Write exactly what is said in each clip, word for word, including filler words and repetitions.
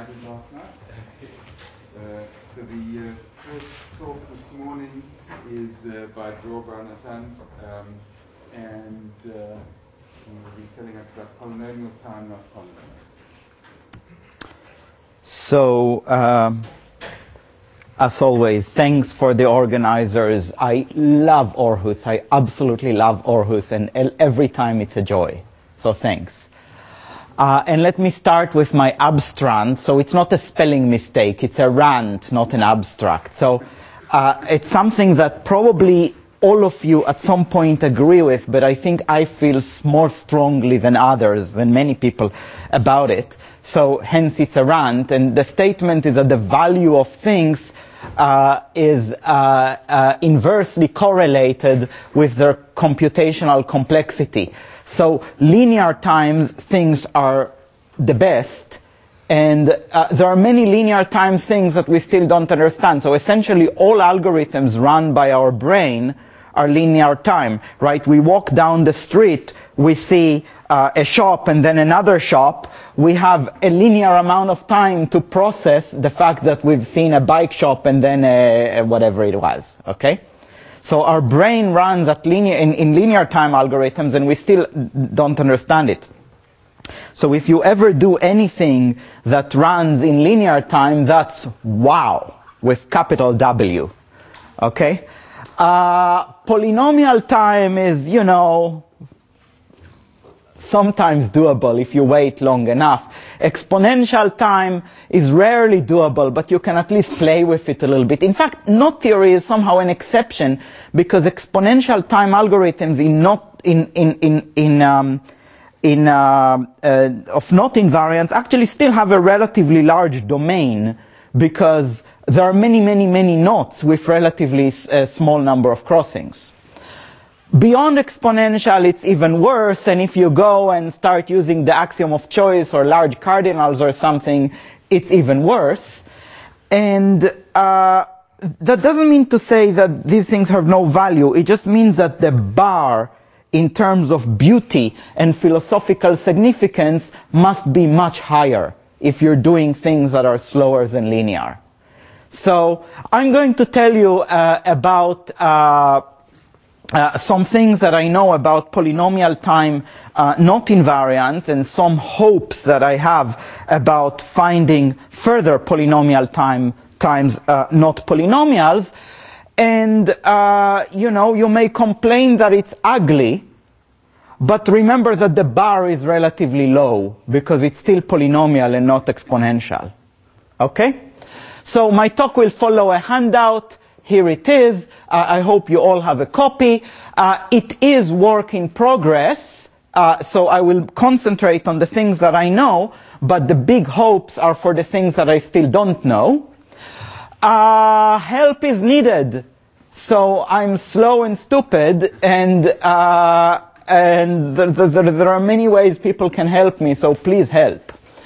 Michael Daphner. Uh, so the uh, first talk this morning is uh, by Dror Bar-Natan, um, and uh, he will be telling us about polynomial time, not polynomials. So, um, as always, thanks for the organizers. I love Aarhus. I absolutely love Aarhus, and every time it's a joy. So thanks. Uh, and let me start with my abstract. So it's not a spelling mistake. It's a rant, not an abstract. So uh, it's something that probably all of you at some point agree with, but I think I feel more strongly than others, than many people, about it. So hence it's a rant. And the statement is that the value of things uh, is uh, uh, inversely correlated with their computational complexity. So linear times things are the best, and uh, there are many linear time things that we still don't understand. So essentially all algorithms run by our brain are linear time, right? We walk down the street, we see uh, a shop and then another shop. We have a linear amount of time to process the fact that we've seen a bike shop and then a, a whatever it was, okay? So our brain runs at linear, in, in linear time algorithms, and we still don't understand it. So if you ever do anything that runs in linear time, that's wow, with capital W, okay? Uh, polynomial time is, you know, sometimes doable if you wait long enough. Exponential time is rarely doable, but you can at least play with it a little bit. In fact, knot theory is somehow an exception, because exponential time algorithms in knot in in in in um, in uh, uh, of knot invariants actually still have a relatively large domain, because there are many many many knots with relatively uh, small number of crossings. Beyond exponential, it's even worse, and if you go and start using the axiom of choice or large cardinals or something, it's even worse. And uh, that doesn't mean to say that these things have no value. It just means that the bar in terms of beauty and philosophical significance must be much higher if you're doing things that are slower than linear. So I'm going to tell you uh, about uh, Uh, some things that I know about polynomial time uh, knot invariants, and some hopes that I have about finding further polynomial time times uh, knot polynomials. And uh, you know, you may complain that it's ugly, but remember that the bar is relatively low because it's still polynomial and not exponential. Okay? So my talk will follow a handout. Here it is. Uh, I hope you all have a copy. Uh, it is work in progress, uh, so I will concentrate on the things that I know, but the big hopes are for the things that I still don't know. Uh, help is needed. So I'm slow and stupid, and, uh, and th th th there are many ways people can help me, so please help.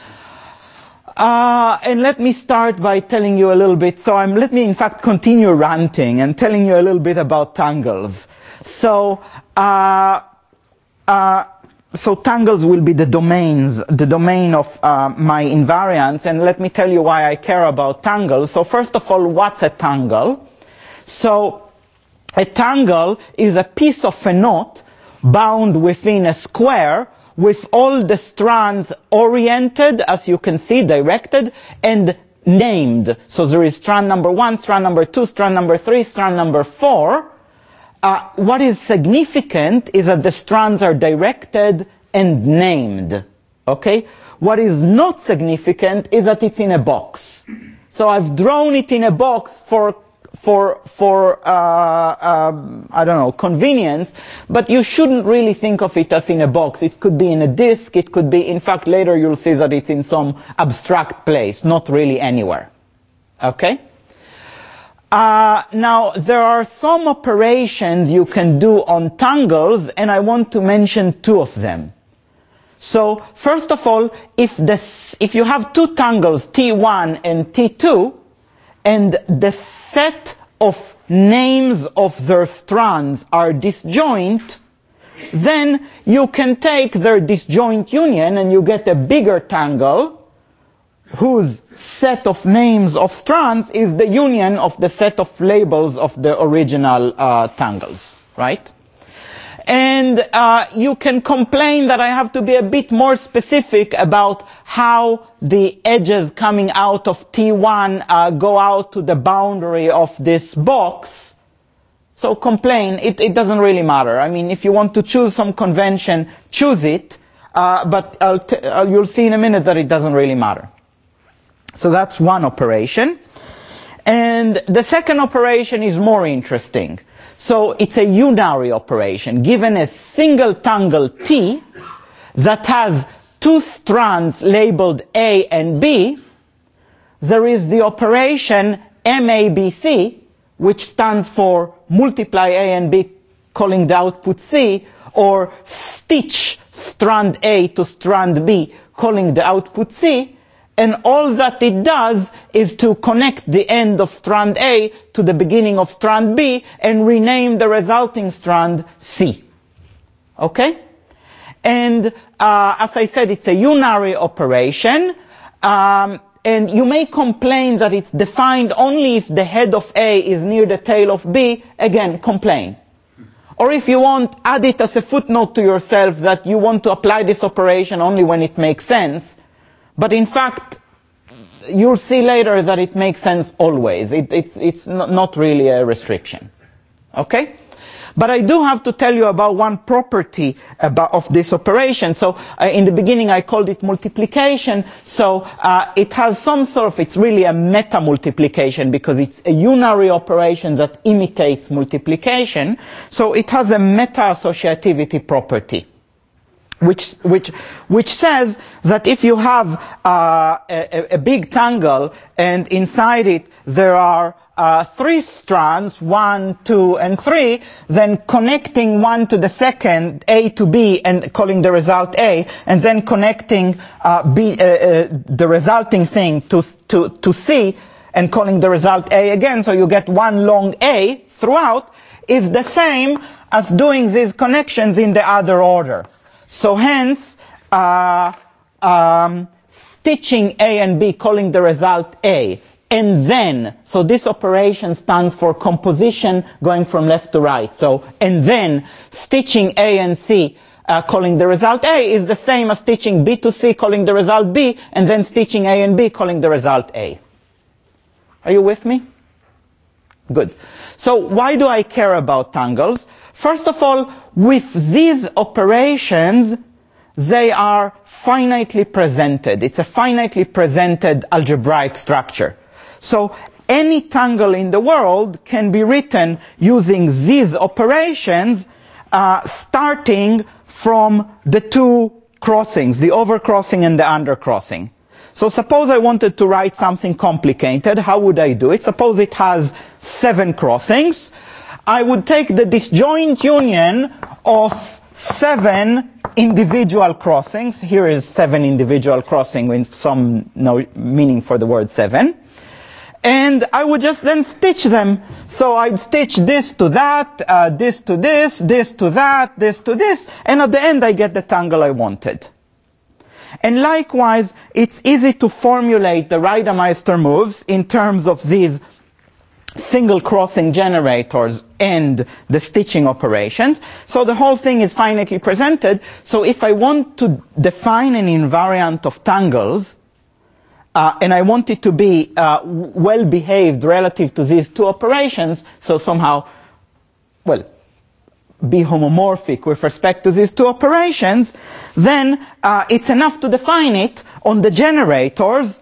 Uh, and let me start by telling you a little bit, so I'm, let me in fact continue ranting and telling you a little bit about tangles. So, uh, uh, so tangles will be the domains, the domain of uh, my invariants, and let me tell you why I care about tangles. So first of all, what's a tangle? So a tangle is a piece of a knot bound within a square with all the strands oriented, as you can see, directed, and named. So there is strand number one, strand number two, strand number three, strand number four. Uh, what is significant is that the strands are directed and named. Okay? What is not significant is that it's in a box. So I've drawn it in a box for for for uh, um, I don't know, convenience, but you shouldn't really think of it as in a box. It could be in a disk, it could be, in fact, later you'll see that it's in some abstract place, not really anywhere. Okay? Uh, now, there are some operations you can do on tangles, and I want to mention two of them. So, first of all, if, this, if you have two tangles, T one and T two, and the set of names of their strands are disjoint, then you can take their disjoint union and you get a bigger tangle whose set of names of strands is the union of the set of labels of the original uh, tangles, right? And uh, you can complain that I have to be a bit more specific about how the edges coming out of T one uh, go out to the boundary of this box. So complain, it, it doesn't really matter. I mean, if you want to choose some convention, choose it, uh, but I'll t uh, you'll see in a minute that it doesn't really matter. So that's one operation. And the second operation is more interesting. So it's a unary operation. Given a single tangle T that has two strands labeled A and B, there is the operation M A B C, which stands for multiply A and B, calling the output C, or stitch strand A to strand B, calling the output C. And all that it does is to connect the end of strand A to the beginning of strand B and rename the resulting strand C. Okay? And uh, as I said, it's a unary operation. Um, and you may complain that it's defined only if the head of A is near the tail of B. Again, complain. Or if you want, add it as a footnote to yourself that you want to apply this operation only when it makes sense. But in fact, you'll see later that it makes sense always. It, it's it's not really a restriction. Okay? But I do have to tell you about one property about, of this operation. So uh, in the beginning I called it multiplication. So uh, it has some sort of, it's really a meta-multiplication because it's a unary operation that imitates multiplication. So it has a meta-associativity property. Which, which, which says that if you have uh, a, a big tangle and inside it there are uh, three strands, one, two, and three, then connecting one to the second, A to B, and calling the result A, and then connecting uh, B, uh, uh, the resulting thing to, to, to C, and calling the result A again, so you get one long A throughout, is the same as doing these connections in the other order. So hence, uh, um, stitching A and B, calling the result A, and then, so this operation stands for composition going from left to right. So, and then, stitching A and C, uh, calling the result A, is the same as stitching B to C, calling the result B, and then stitching A and B, calling the result A. Are you with me? Good. So why do I care about tangles? First of all, with these operations, they are finitely presented. It's a finitely presented algebraic structure. So any tangle in the world can be written using these operations, uh, starting from the two crossings, the overcrossing and the undercrossing. So suppose I wanted to write something complicated. How would I do it? Suppose it has seven crossings. I would take the disjoint union of seven individual crossings. Here is seven individual crossings with some no meaning for the word seven. And I would just then stitch them. So I'd stitch this to that, uh, this to this, this to that, this to this, and at the end I get the tangle I wanted. And likewise, it's easy to formulate the Reidemeister moves in terms of these single crossing generators and the stitching operations. So the whole thing is finitely presented. So if I want to define an invariant of tangles, uh, and I want it to be uh, well behaved relative to these two operations, so somehow, well, be homomorphic with respect to these two operations, then uh, it's enough to define it on the generators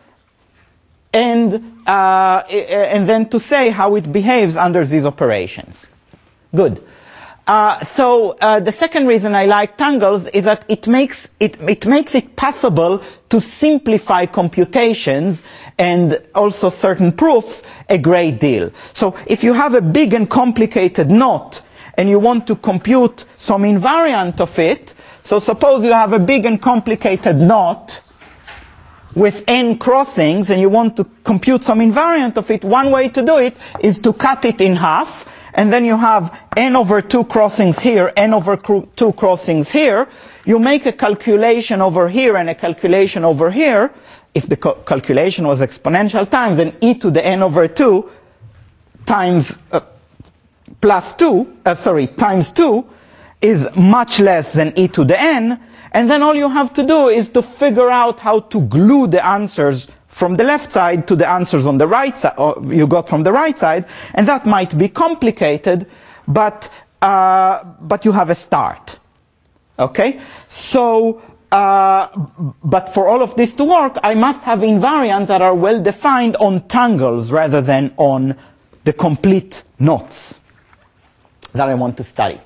and, uh, and then to say how it behaves under these operations. Good. Uh, so uh, the second reason I like tangles is that it makes it, it makes it possible to simplify computations and also certain proofs a great deal. So if you have a big and complicated knot and you want to compute some invariant of it, so suppose you have a big and complicated knot with n crossings and you want to compute some invariant of it, one way to do it is to cut it in half and then you have n over two crossings here, n over two crossings here, you make a calculation over here and a calculation over here. If the co calculation was exponential times, then e to the n over two times uh, plus two, uh, sorry, times two is much less than e to the n, and then all you have to do is to figure out how to glue the answers from the left side to the answers on the right side, or you got from the right side, and that might be complicated, but, uh, but you have a start. Okay? So, uh, but for all of this to work, I must have invariants that are well defined on tangles rather than on the complete knots that I want to study.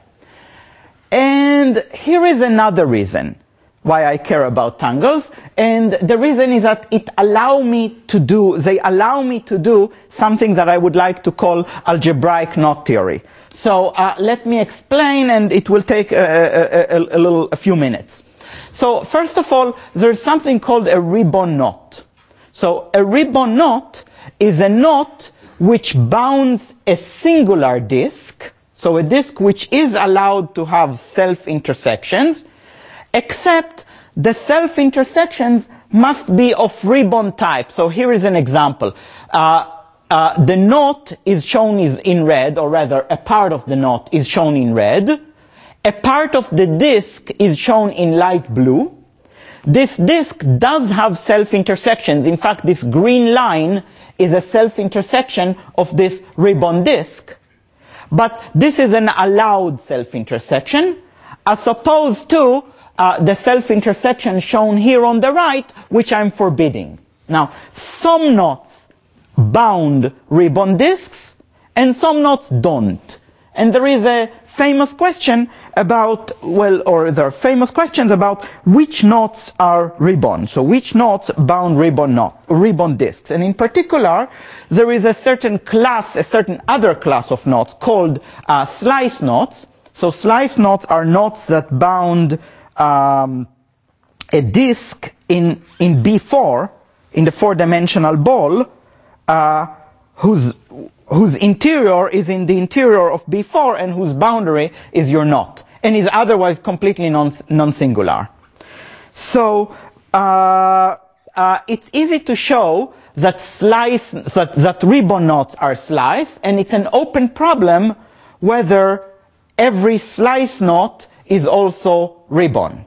And here is another reason why I care about tangles, and the reason is that it allow me to do, they allow me to do something that I would like to call algebraic knot theory. So uh, let me explain, and it will take a, a, a, a little, a few minutes. So first of all, there's something called a ribbon knot. So a ribbon knot is a knot which bounds a singular disk, so a disk which is allowed to have self-intersections, except the self-intersections must be of ribbon type. So here is an example. Uh, uh, the knot is shown is in red, or rather a part of the knot is shown in red. A part of the disk is shown in light blue. This disk does have self-intersections. In fact, this green line is a self-intersection of this ribbon disk. But this is an allowed self-intersection, as opposed to uh, the self-intersection shown here on the right, which I'm forbidding. Now, some knots bound ribbon disks, and some knots don't. And there is a famous question about, well, or there are famous questions about which knots are ribbon. So which knots bound ribbon knot, ribbon disks. And in particular, there is a certain class, a certain other class of knots called uh, slice knots. So slice knots are knots that bound um, a disk in, in B four, in the four-dimensional ball, uh, whose whose interior is in the interior of B four and whose boundary is your knot, and is otherwise completely non, non-singular. So uh, uh, it's easy to show that slice that, that ribbon knots are sliced, and it's an open problem whether every slice knot is also ribbon.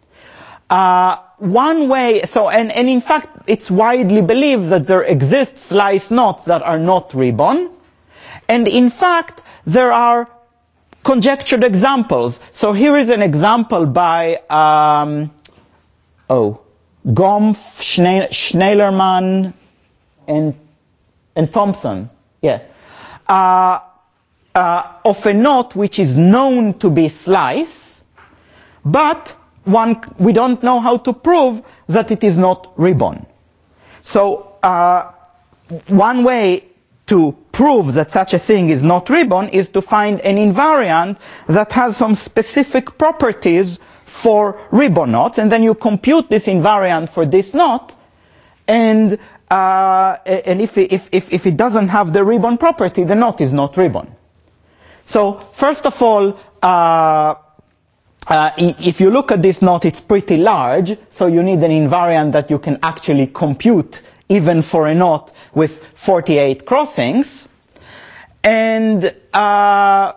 Uh, one way, so, and, and in fact, it's widely believed that there exist slice knots that are not ribbon. And in fact, there are conjectured examples. So here is an example by, um, oh, Gompf, Schne Schneiderman, and, and Thompson, yeah, uh, uh, of a knot which is known to be slice, but one, we don't know how to prove that it is not ribbon. So uh, one way to prove that such a thing is not ribbon is to find an invariant that has some specific properties for ribbon knots, and then you compute this invariant for this knot, and uh, and if it, if, if if it doesn't have the ribbon property, the knot is not ribbon. So first of all, uh, Uh, if you look at this knot, it's pretty large, so you need an invariant that you can actually compute even for a knot with forty-eight crossings. And uh,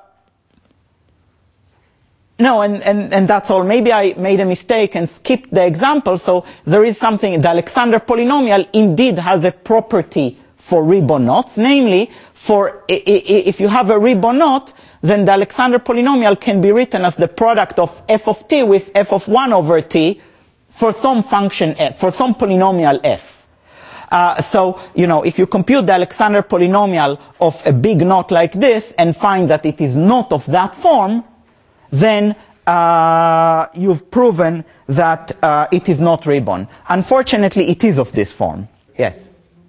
no, and, and, and that's all. Maybe I made a mistake and skipped the example. So there is something, the Alexander polynomial indeed has a property for ribbon knots, namely, for if you have a ribbon knot, then the Alexander polynomial can be written as the product of f of t with f of one over t for some function f, for some polynomial f. Uh, so, you know, if you compute the Alexander polynomial of a big knot like this and find that it is not of that form, then uh, you've proven that uh, it is not ribbon. Unfortunately, it is of this form. Yes?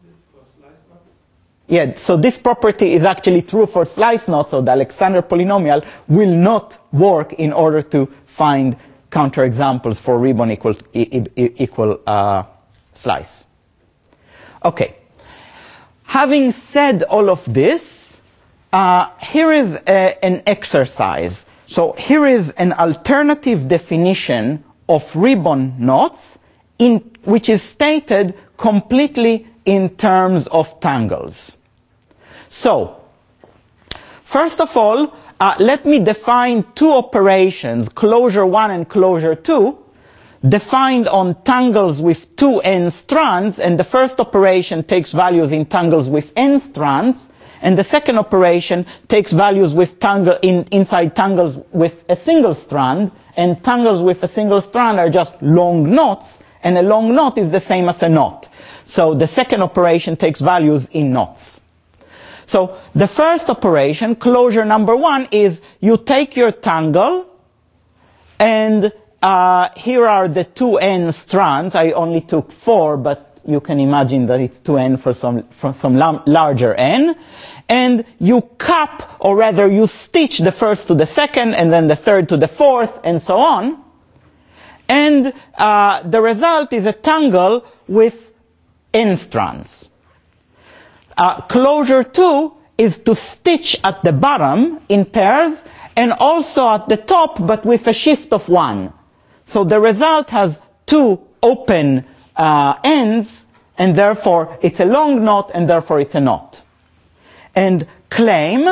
Yeah, so this property is actually true for slice knots, so the Alexander polynomial will not work in order to find counterexamples for ribbon equal, e e equal uh, slice. Okay. Having said all of this, uh, here is a, an exercise. So here is an alternative definition of ribbon knots, in, which is stated completely in terms of tangles. So, first of all, uh, let me define two operations, closure one and closure two, defined on tangles with two n strands, and the first operation takes values in tangles with n strands, and the second operation takes values with tangle in, inside tangles with a single strand, and tangles with a single strand are just long knots, and a long knot is the same as a knot. So the second operation takes values in knots. So the first operation, closure number one, is you take your tangle, and uh, here are the two n strands. I only took four, but you can imagine that it's two n for some, for some larger n. And you cap, or rather you stitch the first to the second, and then the third to the fourth, and so on. And uh, the result is a tangle with n strands. Uh, closure two is to stitch at the bottom in pairs, and also at the top, but with a shift of one. So the result has two open uh, ends, and therefore it's a long knot, and therefore it's a knot. And claim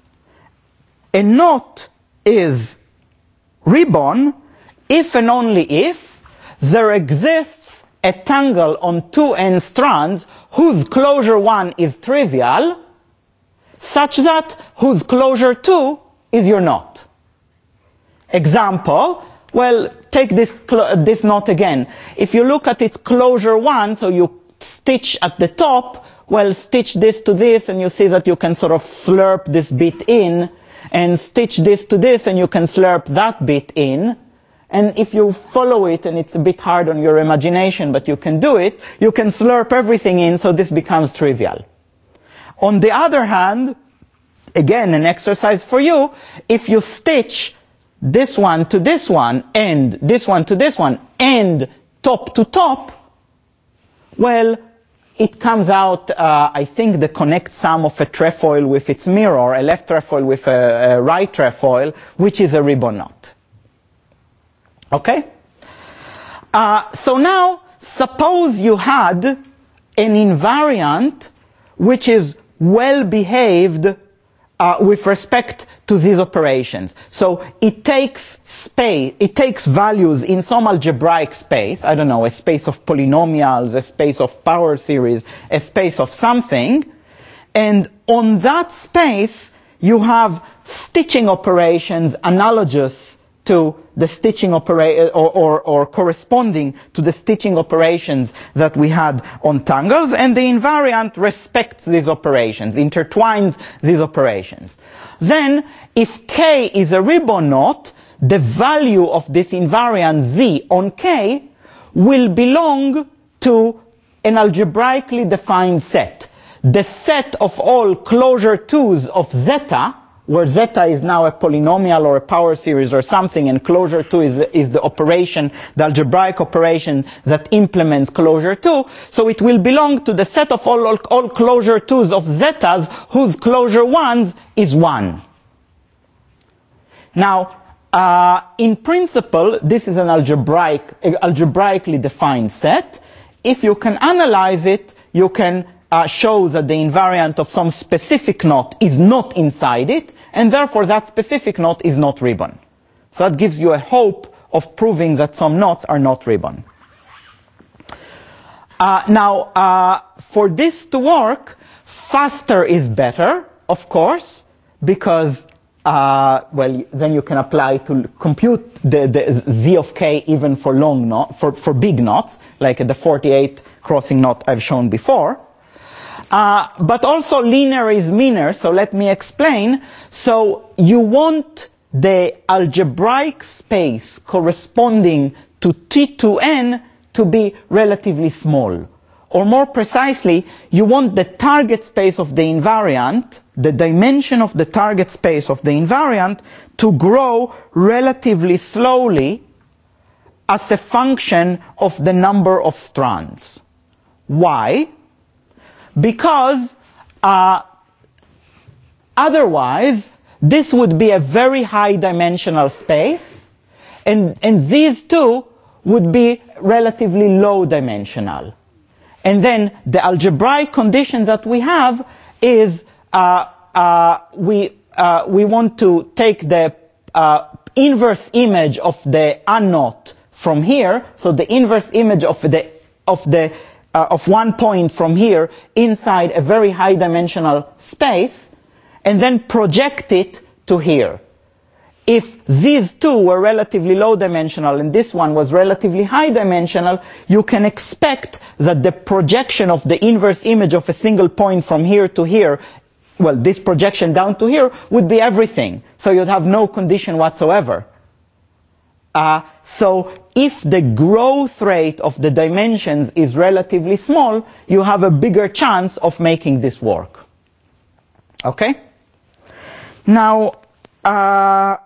a knot is ribbon if and only if there exists a tangle on two n strands whose closure one is trivial, such that whose closure two is your knot. Example, well, take this, this knot again. If you look at its closure one, so you stitch at the top, well, stitch this to this, and you see that you can sort of slurp this bit in, and stitch this to this, and you can slurp that bit in. And if you follow it, and it's a bit hard on your imagination, but you can do it, you can slurp everything in, so this becomes trivial. On the other hand, again, an exercise for you, if you stitch this one to this one, and this one to this one, and top to top, well, it comes out, uh, I think, the connect sum of a trefoil with its mirror, a left trefoil with a, a right trefoil, which is a ribbon knot. Okay? Uh, so now, suppose you had an invariant which is well behaved uh, with respect to these operations. So it takes space, it takes values in some algebraic space, I don't know, a space of polynomials, a space of power series, a space of something, and on that space you have stitching operations analogous to the stitching opera or, or, or corresponding to the stitching operations that we had on tangles, and the invariant respects these operations, intertwines these operations. Then, if K is a ribbon knot, the value of this invariant Z on K will belong to an algebraically defined set. The set of all closure twos of zeta, where zeta is now a polynomial or a power series or something, and closure two is the, is the operation, the algebraic operation that implements closure two. So it will belong to the set of all, all, all closure twos of zetas whose closure ones is one. Now, uh, in principle, this is an algebraic, algebraically defined set. If you can analyze it, you can Uh, shows that the invariant of some specific knot is not inside it, and therefore that specific knot is not ribbon. So that gives you a hope of proving that some knots are not ribbon. Uh, now, uh, for this to work, faster is better, of course, because, uh, well, then you can apply to compute the, the Z of K even for long knot, for, for big knots, like the forty-eight crossing knot I've shown before. Uh, but also linear is meaner, so let me explain. So you want the algebraic space corresponding to T two N to be relatively small. Or more precisely, you want the target space of the invariant, the dimension of the target space of the invariant, to grow relatively slowly as a function of the number of strands. Why? Because uh, Otherwise, this would be a very high dimensional space, and, and these two would be relatively low dimensional. And then the algebraic conditions that we have is uh, uh, we, uh, we want to take the uh, inverse image of the unknot from here, so the inverse image of the, of, the, uh, of one point from here inside a very high dimensional space, and then project it to here. If these two were relatively low dimensional and this one was relatively high dimensional, you can expect that the projection of the inverse image of a single point from here to here, well, this projection down to here would be everything. So you'd have no condition whatsoever. Uh, so if the growth rate of the dimensions is relatively small, you have a bigger chance of making this work. Okay? Now, uh,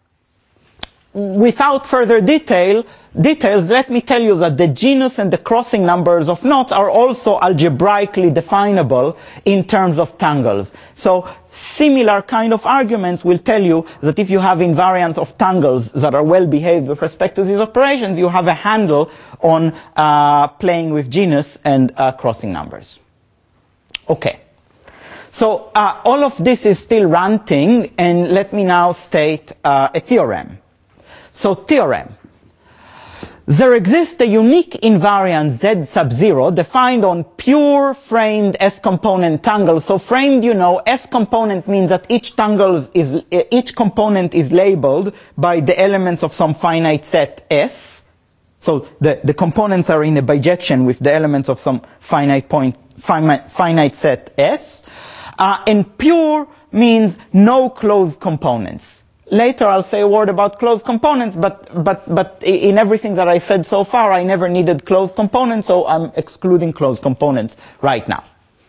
without further detail, details, let me tell you that the genus and the crossing numbers of knots are also algebraically definable in terms of tangles. So similar kind of arguments will tell you that if you have invariants of tangles that are well behaved with respect to these operations, you have a handle on uh, playing with genus and uh, crossing numbers. Okay. So uh, all of this is still ranting, and let me now state uh, a theorem. So theorem. There exists a unique invariant Z sub zero defined on pure framed S-component tangles. So framed, you know, S-component means that each tangle is, each component is labeled by the elements of some finite set S. So the, the components are in a bijection with the elements of some finite point, finite, finite set S. Uh, and pure means no closed components. Later I'll say a word about closed components, but, but, but in everything that I said so far, I never needed closed components, so I'm excluding closed components right now.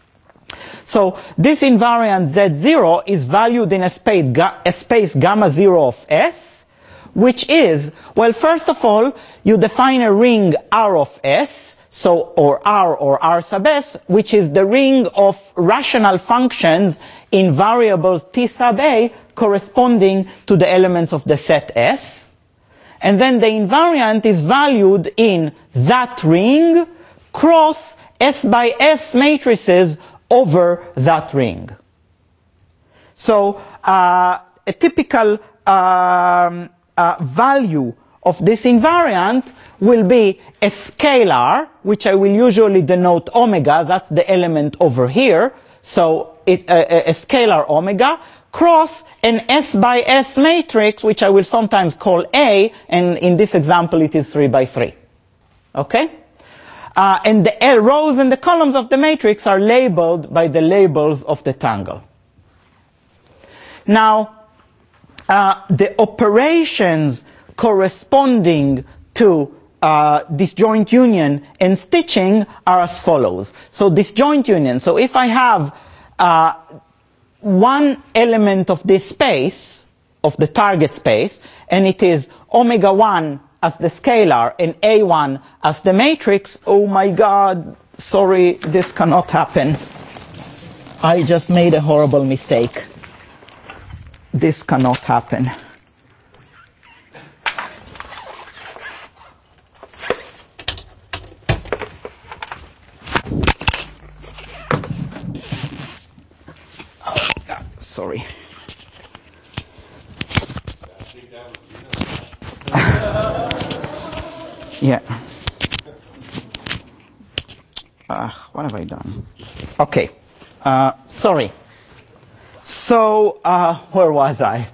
So this invariant Z zero is valued in a space, ga a space gamma zero of S, which is, well, first of all, you define a ring R of S, so, or R or R sub S, which is the ring of rational functions in variables T sub A corresponding to the elements of the set S. And then the invariant is valued in that ring cross S by S matrices over that ring. So uh, a typical um, uh, value of this invariant will be a scalar, which I will usually denote omega, that's the element over here, so it, uh, a scalar omega, cross an S by S matrix, which I will sometimes call A, and in this example it is three by three. Okay? Uh, and the L rows and the columns of the matrix are labeled by the labels of the tangle. Now, uh, the operations corresponding to uh, disjoint union and stitching are as follows. So disjoint union, so if I have uh, one element of this space, of the target space, and it is omega one as the scalar and A one as the matrix, oh my god, sorry, this cannot happen. I just made a horrible mistake. This cannot happen. Sorry. Yeah. Uh, what have I done? Okay. Uh, sorry. So, uh, where was I?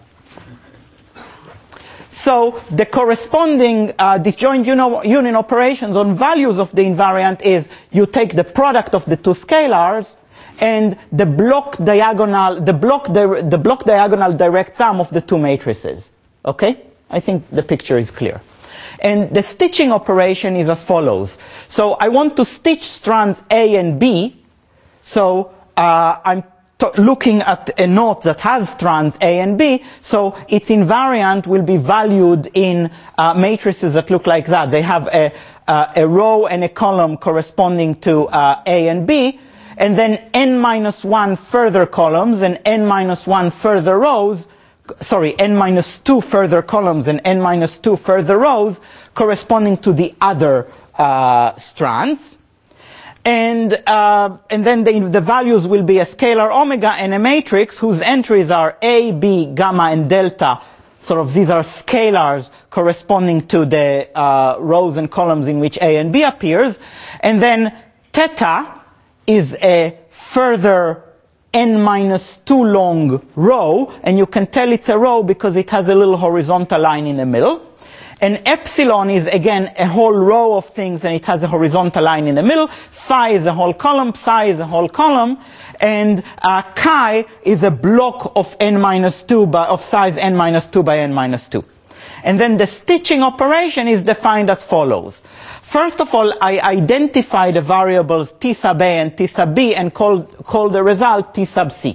So, the corresponding uh, disjoint union operations on values of the invariant is you take the product of the two scalars and the block diagonal, the block, the, the block diagonal direct sum of the two matrices. Okay? I think the picture is clear. And the stitching operation is as follows. So I want to stitch strands A and B. So uh, I'm t looking at a knot that has strands A and B. So its invariant will be valued in uh, matrices that look like that. They have a, uh, a row and a column corresponding to uh, A and B. and then n minus one further columns and n minus one further rows, sorry, n minus two further columns and n minus two further rows corresponding to the other uh, strands. And, uh, and then the, the values will be a scalar omega and a matrix whose entries are A, B, gamma, and delta. Sort of these are scalars corresponding to the uh, rows and columns in which A and B appears. And then theta is a further n minus two long row, and you can tell it's a row because it has a little horizontal line in the middle. And epsilon is, again, a whole row of things, and it has a horizontal line in the middle. Phi is a whole column, psi is a whole column, and uh, chi is a block of n minus two, by, of size n minus two by n minus two. And then the stitching operation is defined as follows. First of all, I identify the variables t sub a and t sub b and call, call the result t sub c.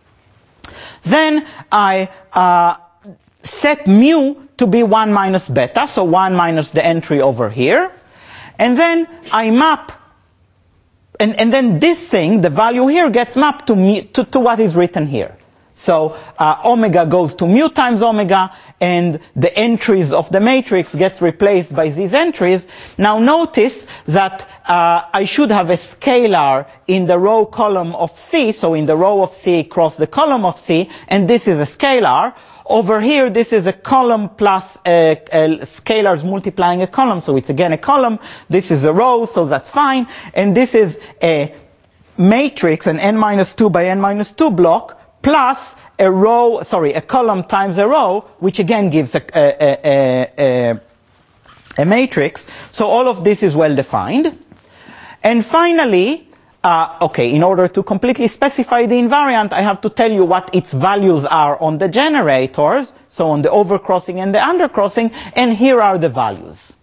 Then I uh, set mu to be one minus beta, so one minus the entry over here. And then I map, and, and then this thing, the value here, gets mapped to, mu, to, to what is written here. So uh, omega goes to mu times omega, and the entries of the matrix gets replaced by these entries. Now notice that uh, I should have a scalar in the row column of C, so in the row of C across the column of C, and this is a scalar. Over here, this is a column plus a, a scalars multiplying a column, so it's again a column. This is a row, so that's fine. And this is a matrix, an n minus two by n minus two block, plus a row, sorry, a column times a row, which again gives a, a, a, a, a matrix. So all of this is well defined. And finally, uh, okay, in order to completely specify the invariant, I have to tell you what its values are on the generators, so on the overcrossing and the undercrossing, and here are the values.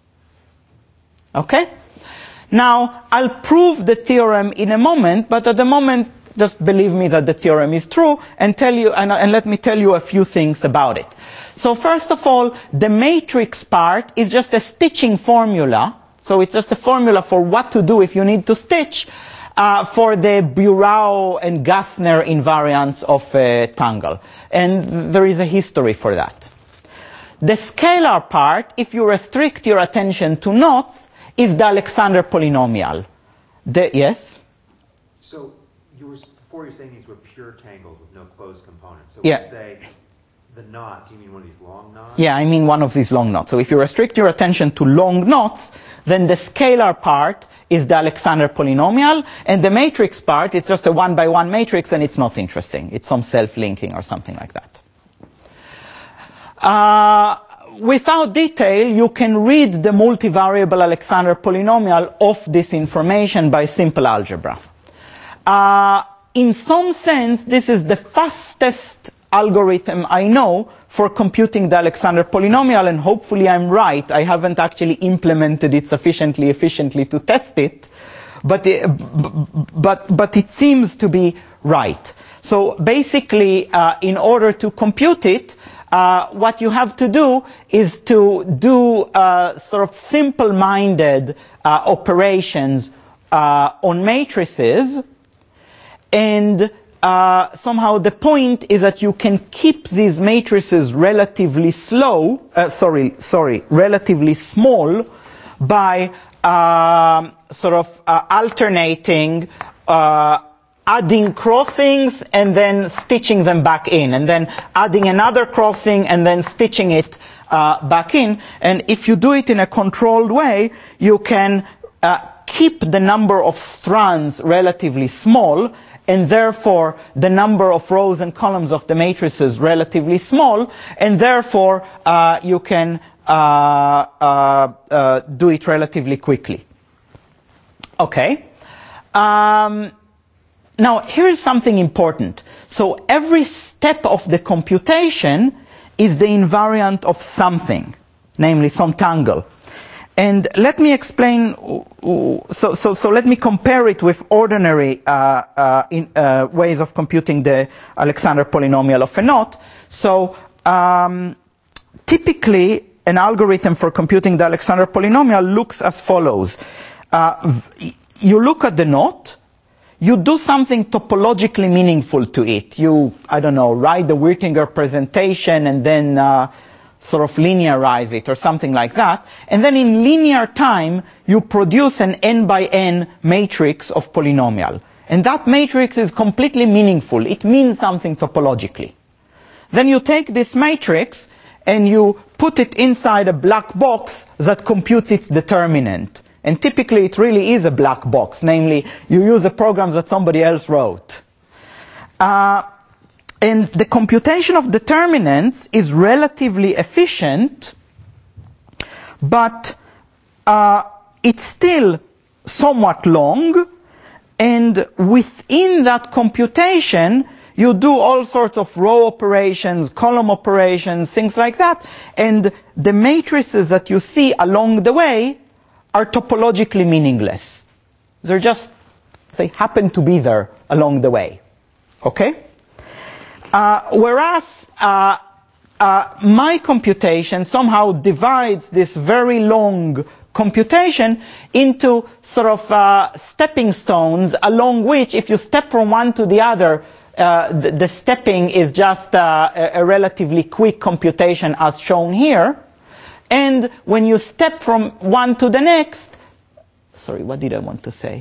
Okay? Now, I'll prove the theorem in a moment, but at the moment, just believe me that the theorem is true, and tell you, and, and let me tell you a few things about it. So first of all, the matrix part is just a stitching formula. So it's just a formula for what to do if you need to stitch uh, for the Burao and Gassner invariants of uh, Tangle. And there is a history for that. The scalar part, if you restrict your attention to knots, is the Alexander polynomial. The, yes? So you were, before you were saying these were pure tangles with no closed components. So yeah. when you say the knot, do you mean one of these long knots? Yeah, I mean one of these long knots. So if you restrict your attention to long knots, then the scalar part is the Alexander polynomial, and the matrix part, it's just a one by one matrix, and it's not interesting. It's some self-linking or something like that. Uh, without detail, you can read the multivariable Alexander polynomial of this information by simple algebra. Uh, in some sense, this is the fastest algorithm I know for computing the Alexander polynomial, and hopefully I'm right. I haven't actually implemented it sufficiently efficiently to test it, but it, but, but it seems to be right. So basically, uh, in order to compute it, uh, what you have to do is to do uh, sort of simple-minded uh, operations uh, on matrices, and Uh, somehow the point is that you can keep these matrices relatively slow, uh, sorry, sorry, relatively small by uh, sort of uh, alternating, uh, adding crossings and then stitching them back in, and then adding another crossing and then stitching it uh, back in. And if you do it in a controlled way, you can uh, keep the number of strands relatively small, and therefore the number of rows and columns of the matrices relatively small, and therefore uh, you can uh, uh, uh, do it relatively quickly. Okay. Um, now here's something important. So every step of the computation is the invariant of something, namely some tangle. And let me explain, so, so, so let me compare it with ordinary uh, uh, in, uh, ways of computing the Alexander polynomial of a knot. So um, typically, an algorithm for computing the Alexander polynomial looks as follows. Uh, you look at the knot, you do something topologically meaningful to it. You, I don't know, write the Wirtinger presentation and then uh, sort of linearize it or something like that. And then in linear time, you produce an n by n matrix of polynomial. And that matrix is completely meaningful. It means something topologically. Then you take this matrix and you put it inside a black box that computes its determinant. And typically it really is a black box, namely you use a program that somebody else wrote. Uh, and the computation of determinants is relatively efficient, but uh, it's still somewhat long, and within that computation you do all sorts of row operations, column operations, things like that, and the matrices that you see along the way are topologically meaningless. They're just, they happen to be there along the way. Okay? Uh, whereas uh, uh, my computation somehow divides this very long computation into sort of uh, stepping stones along which, if you step from one to the other, uh, the, the stepping is just uh, a, a relatively quick computation as shown here. And when you step from one to the next, sorry, what did I want to say?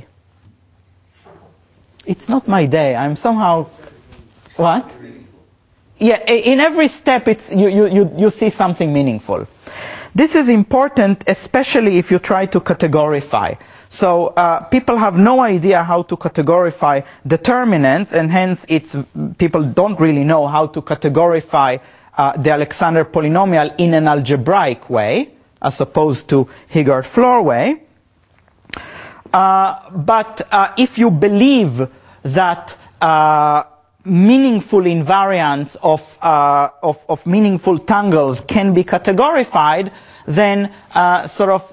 It's not my day. I'm somehow, what? Yeah, in every step it's, you, you, you, you see something meaningful. This is important, especially if you try to categorify. So uh, people have no idea how to categorify determinants, and hence it's, people don't really know how to categorify Uh, the Alexander polynomial in an algebraic way, as opposed to Higard-Floor way. Uh, but uh, if you believe that uh, meaningful invariants of, uh, of, of meaningful tangles can be categorified, then uh, sort of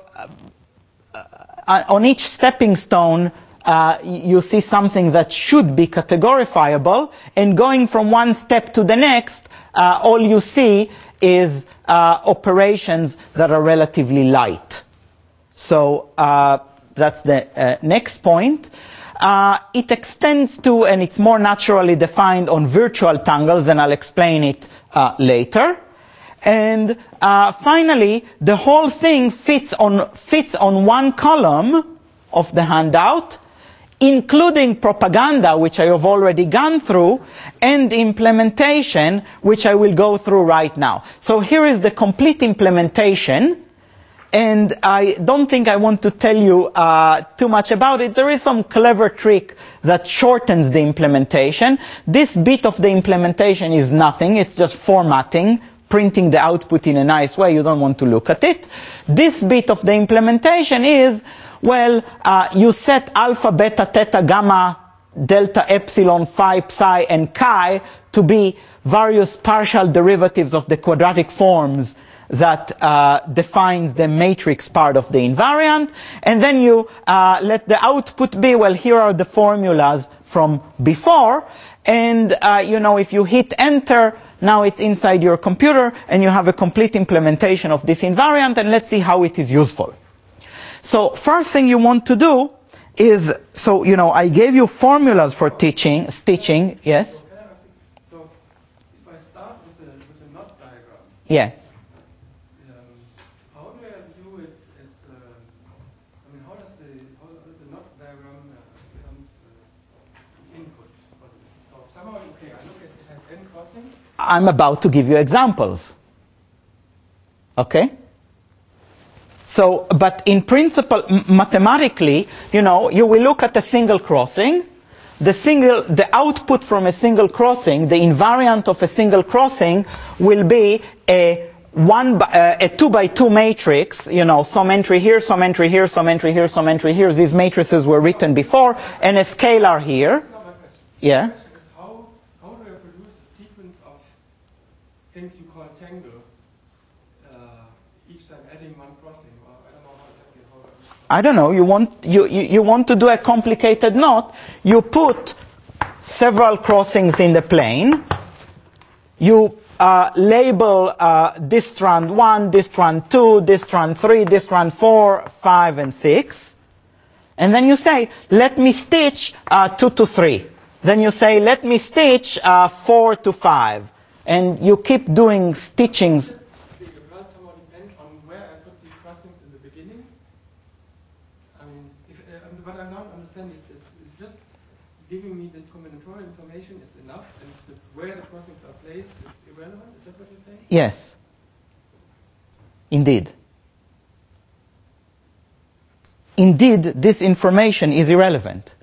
uh, on each stepping stone Uh, you see something that should be categorifiable, and going from one step to the next, uh, all you see is uh, operations that are relatively light. So uh, that's the uh, next point. Uh, it extends to, and it's more naturally defined on virtual tangles, and I'll explain it uh, later. And uh, finally, the whole thing fits on, fits on one column of the handout, including propaganda, which I have already gone through, and implementation, which I will go through right now. So here is the complete implementation, and I don't think I want to tell you uh, too much about it. There is some clever trick that shortens the implementation. This bit of the implementation is nothing. It's just formatting, printing the output in a nice way. You don't want to look at it. This bit of the implementation is, well, uh, you set alpha, beta, theta, gamma, delta, epsilon, phi, psi, and chi to be various partial derivatives of the quadratic forms that uh, defines the matrix part of the invariant. And then you uh, let the output be, well, here are the formulas from before. And, uh, you know, if you hit enter, now it's inside your computer, and you have a complete implementation of this invariant, and let's see how it is useful. So first thing you want to do is, so, you know, I gave you formulas for teaching, stitching, yes? So, can I ask you, so if I start with a, with a knot diagram, Yeah. um, how do I do it as, uh, I mean, how does the, how does the knot diagram uh, becomes uh, input for this? So somehow, okay, I look at it has n crossings. I'm about to give you examples. Okay? So, but in principle, mathematically, you know, you will look at a single crossing. The single, the output from a single crossing, the invariant of a single crossing, will be a one, by, uh, a two by two matrix. You know, some entry here, some entry here, some entry here, some entry here. These matrices were written before, and a scalar here. That's not my question. Yeah. My question is how, how do I produce a sequence of things you call tangle, uh, each time adding one crossing? Or I don't know how exactly how. I don't know, you want, you, you, you want to do a complicated knot, you put several crossings in the plane, you uh, label uh, this strand one, this strand two, this strand three, this strand four, five, and six, And then you say, let me stitch uh, two to three. Then you say, let me stitch uh, four to five. And you keep doing stitchings. Does the result somehow depend on where I put these crossings in the beginning? I mean, if, uh, what I don't understand is that just giving me this combinatorial information is enough, and the, where the crossings are placed is irrelevant? Is that what you're saying? Yes. Indeed. Indeed, this information is irrelevant.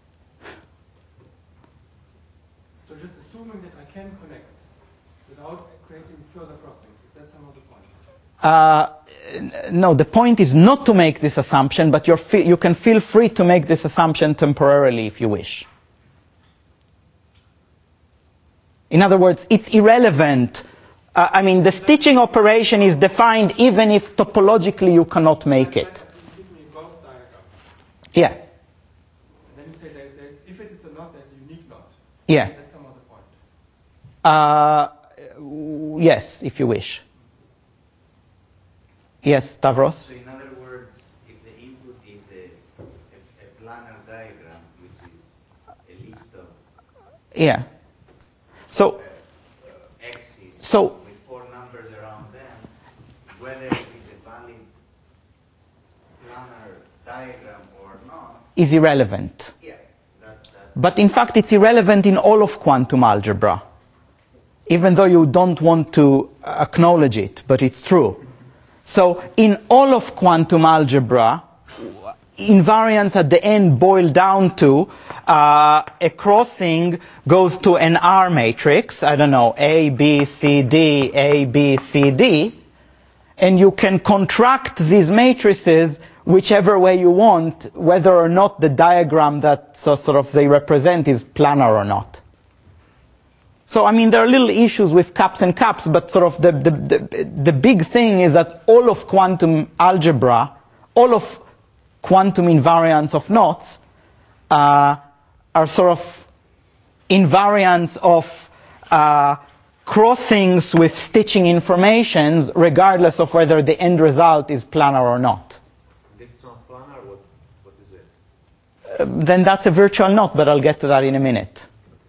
So just assuming that I can connect without creating further crossings, is that somehow the point? Uh, no, the point is not to make this assumption, but you're fe you can feel free to make this assumption temporarily if you wish. In other words, it's irrelevant. Uh, I mean, the stitching operation is defined even if topologically you cannot make it. You give me a Gauss diagram. Yeah. And then you say that there's, if it is a knot, there's a unique knot. Yeah. That's somehow the point. Uh, yes, if you wish. Yes, Stavros? So in other words, if the input is a, a, a planar diagram, which is a list of Yeah. So, uh, axes so with four numbers around them, whether it is a valid planar diagram or not, is irrelevant. yeah, that, that's But in fact, it's irrelevant in all of quantum algebra, even though you don't want to acknowledge it, but it's true. So in all of quantum algebra, invariants at the end boil down to uh, a crossing goes to an R matrix, I don't know, A, B, C, D, A, B, C, D, and you can contract these matrices whichever way you want, whether or not the diagram that so, sort of they represent is planar or not. So, I mean, there are little issues with caps and caps, but sort of the, the, the, the big thing is that all of quantum algebra, all of quantum invariants of knots uh, are sort of invariants of uh, crossings with stitching informations, regardless of whether the end result is planar or not. If it's not planar, what, what is it? Uh, then that's a virtual knot, but I'll get to that in a minute.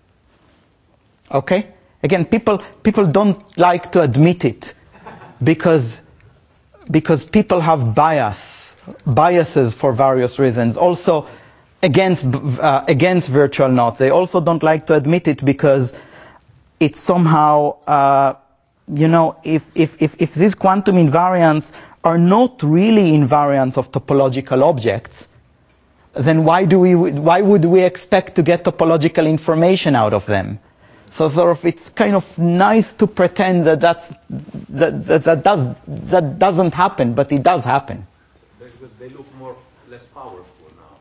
Okay? Again, people, people don't like to admit it because, because people have bias, biases for various reasons. Also, against, uh, against virtual knots. They also don't like to admit it because it's somehow, uh, you know, if, if, if, if these quantum invariants are not really invariants of topological objects, then why, do we, why would we expect to get topological information out of them? So sort of it's kind of nice to pretend that that's, that, that, that, does, that doesn't happen, but it does happen. Because they look more, less powerful now.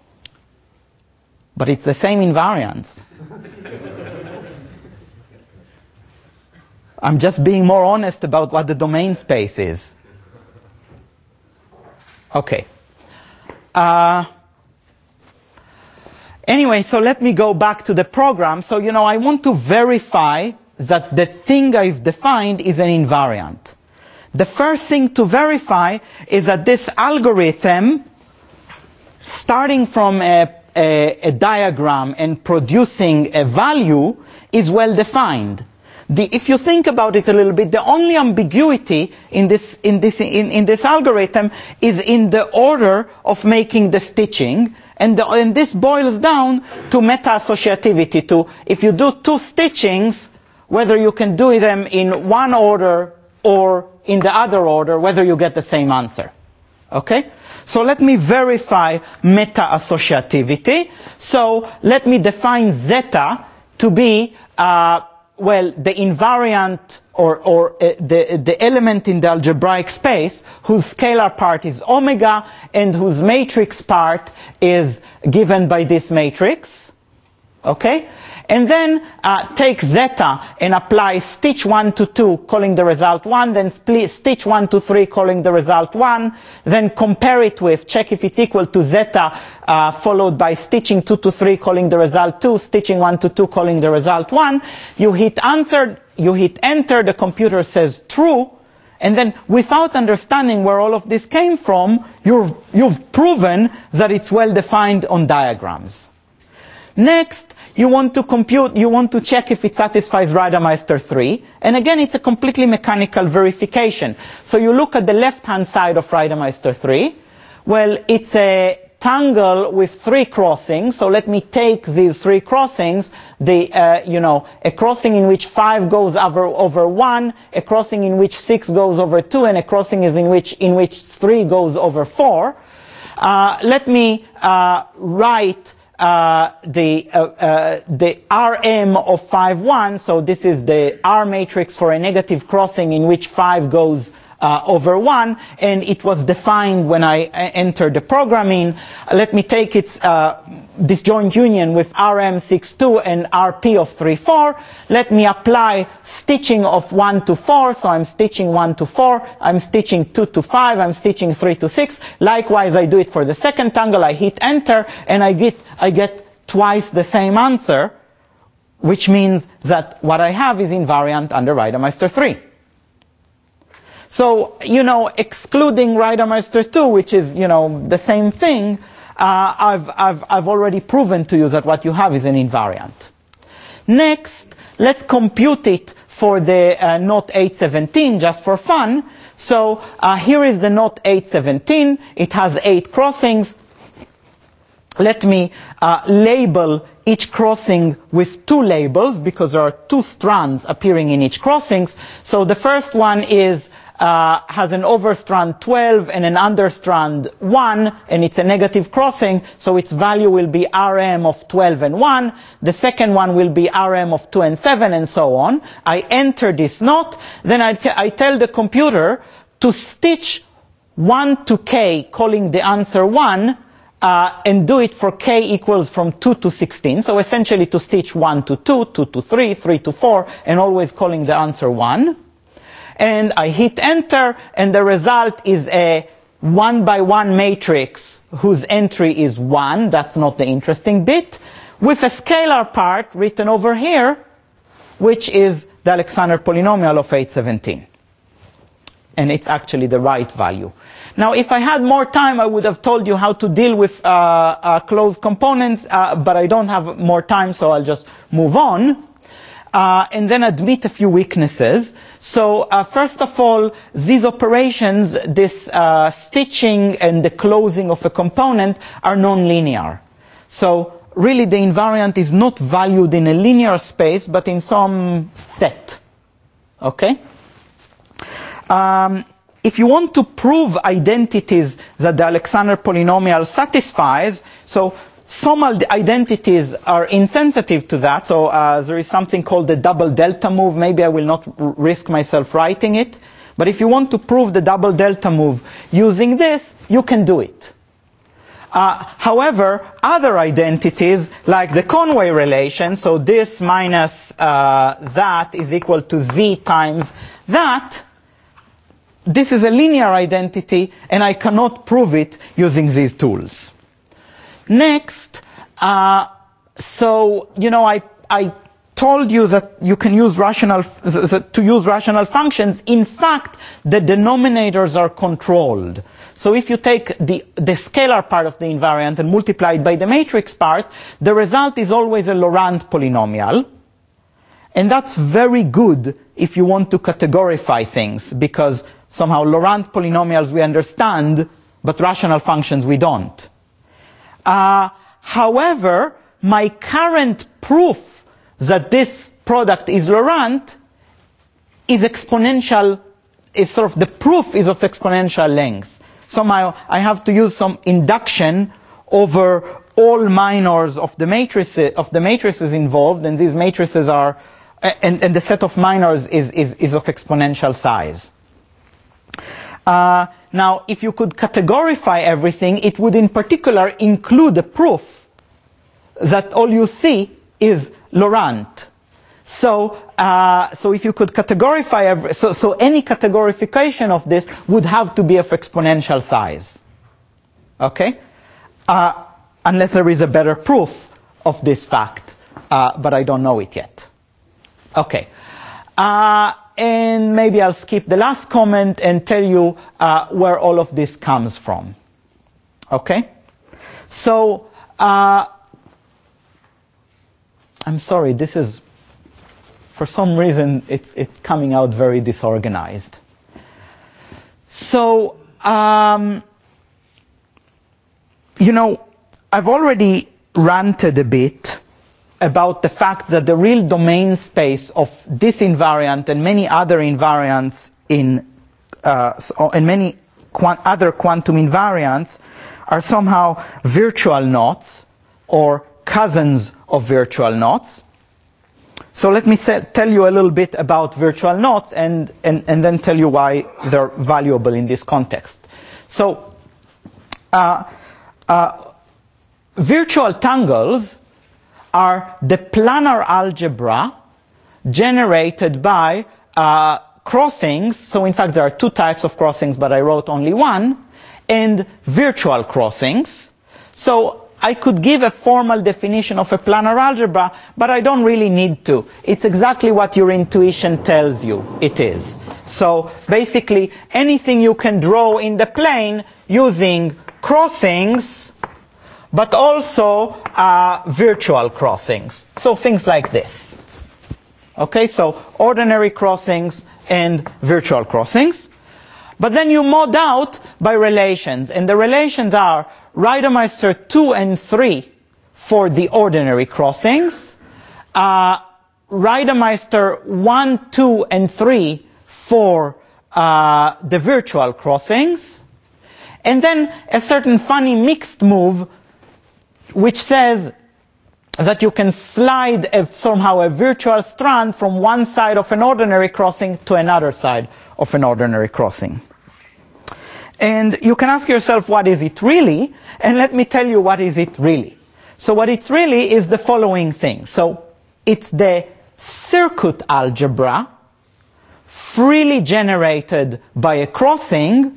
But it's the same invariance. I'm just being more honest about what the domain space is. Okay. Uh, Anyway, so let me go back to the program. So, you know, I want to verify that the thing I've defined is an invariant. The first thing to verify is that this algorithm, starting from a, a, a diagram and producing a value, is well defined. The, if you think about it a little bit, the only ambiguity in this, in, this, in, in this algorithm is in the order of making the stitching. And, the, and this boils down to meta-associativity, to if you do two stitchings, whether you can do them in one order or in the other order, whether you get the same answer. Okay? So let me verify meta-associativity. So let me define zeta to be, uh, well, the invariant or, or uh, the, the element in the algebraic space whose scalar part is omega and whose matrix part is given by this matrix. Okay? And then uh, take zeta and apply stitch one to two, calling the result one, then split, stitch one to three, calling the result one, then compare it with, check if it's equal to zeta, uh, followed by stitching two to three, calling the result two, stitching one to two, calling the result one. You hit answer, you hit enter, the computer says true, And then without understanding where all of this came from, you're, you've proven that it's well defined on diagrams. Next, you want to compute, you want to check if it satisfies Radameister three. And again, it's a completely mechanical verification. So you look at the left-hand side of Radameister three. Well, it's a tangle with three crossings. So let me take these three crossings. The, uh, you know, a crossing in which five goes over, over one, a crossing in which six goes over two, and a crossing is in which, in which three goes over four. Uh, let me uh, write Uh, the, uh, uh, the R M of five one, so this is the R matrix for a negative crossing in which five goes uh, over one, and it was defined when I entered the programming. Let me take its uh, disjoint union with R M six two and R P of three four. Let me apply stitching of one to four, so I'm stitching one to four, I'm stitching two to five, I'm stitching three to six. Likewise, I do it for the second tangle, I hit enter, and I get, I get twice the same answer, which means that what I have is invariant under Radameister three. So, you know, excluding Radameister two, which is, you know, the same thing, uh, I've, I've, I've already proven to you that what you have is an invariant. Next, let's compute it for the uh, knot eight seventeen, just for fun. So, uh, here is the knot eight seventeen. It has eight crossings. Let me uh, label each crossing with two labels, because there are two strands appearing in each crossing. So the first one is uh, has an overstrand twelve and an understrand one, and it's a negative crossing, so its value will be R M of twelve and one. The second one will be R M of two and seven, and so on. I enter this knot, then I, t I tell the computer to stitch one to k, calling the answer one, Uh, and do it for k equals from two to sixteen. So essentially to stitch one to two, two to three, three to four, and always calling the answer one. And I hit enter, and the result is a one by one matrix whose entry is one. That's not the interesting bit. With a scalar part written over here, which is the Alexander polynomial of eight seventeen. And it's actually the right value. Now, if I had more time, I would have told you how to deal with uh, uh, closed components, uh, but I don't have more time, so I'll just move on. Uh, and then admit a few weaknesses. So, uh, first of all, these operations, this uh, stitching and the closing of a component, are non-linear. So, really, the invariant is not valued in a linear space, but in some set. Okay? Um, if you want to prove identities that the Alexander polynomial satisfies, so some identities are insensitive to that, so uh, there is something called the double delta move. Maybe I will not risk myself writing it, but if you want to prove the double delta move using this, you can do it. Uh, however, other identities, like the Conway relation, so this minus uh, that is equal to z times that, this is a linear identity, and I cannot prove it using these tools. Next, uh, so, you know, I, I told you that you can use rational, to use rational functions. In fact, the denominators are controlled. So if you take the, the scalar part of the invariant and multiply it by the matrix part, the result is always a Laurent polynomial. And that's very good if you want to categorify things, because somehow Laurent polynomials we understand, but rational functions we don't. Uh, however, my current proof that this product is Laurent is exponential, is sort of the proof is of exponential length. Somehow I have to use some induction over all minors of the matrices, of the matrices involved, and these matrices are, and, and the set of minors is, is, is of exponential size. Uh, now, if you could categorify everything, it would in particular include a proof that all you see is Laurent. So, uh, so if you could categorify, every, so, so any categorification of this would have to be of exponential size. Okay? Uh, unless there is a better proof of this fact, uh, but I don't know it yet. Okay. Uh, and maybe I'll skip the last comment and tell you uh, where all of this comes from. Okay? So, uh, I'm sorry, this is, for some reason, it's, it's coming out very disorganized. So, um, you know, I've already ranted a bit about the fact that the real domain space of this invariant and many other invariants in uh, and many quant other quantum invariants are somehow virtual knots or cousins of virtual knots. So let me say, tell you a little bit about virtual knots and, and, and then tell you why they're valuable in this context. So uh, uh, virtual tangles are the planar algebra generated by uh, crossings. So in fact there are two types of crossings, but I wrote only one, and virtual crossings. So I could give a formal definition of a planar algebra, but I don't really need to. It's exactly what your intuition tells you it is. So basically anything you can draw in the plane using crossings, but also uh, virtual crossings. So things like this. Okay, so ordinary crossings and virtual crossings. But then you mod out by relations, and the relations are Reidemeister two and three for the ordinary crossings, uh, Reidemeister one, two, and three for uh, the virtual crossings, and then a certain funny mixed move which says that you can slide a, somehow a virtual strand from one side of an ordinary crossing to another side of an ordinary crossing. And you can ask yourself, what is it really? And let me tell you what is it really. So what it's really is the following thing. So it's the circuit algebra freely generated by a crossing